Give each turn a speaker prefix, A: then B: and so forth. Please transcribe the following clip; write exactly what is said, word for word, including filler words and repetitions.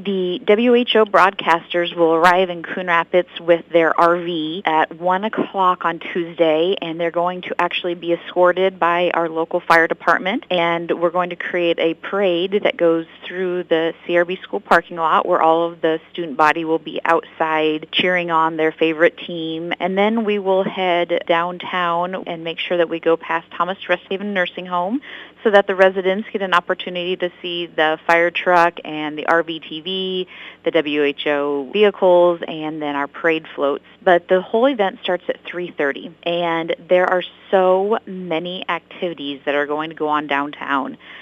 A: The W H O broadcasters will arrive in Coon Rapids with their R V at one o'clock on Tuesday, and they're going to actually be escorted by our local fire department, and we're going to create a parade that goes through the C R B school parking lot where all of the student body will be outside cheering on their favorite team, and then we will head downtown and make sure that we go past Thomas Resthaven Nursing Home so that the residents get an opportunity to see the fire truck and the R V T V, the W H O vehicles, and then our parade floats. But the whole event starts at three thirty, and there are so many activities that are going to go on downtown.